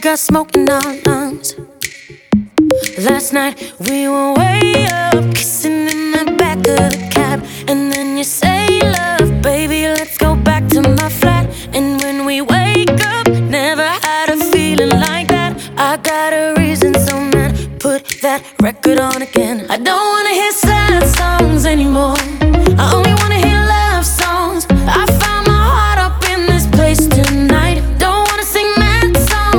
got smoke in our lungs. Last night we were way up, kissing in the back of the cab. And then you say, love, baby, let's go back to my flat. And when we wake up, never had a feeling like that. I got a reason, so man, put that record on again. I don't wanna hear sad songs anymore.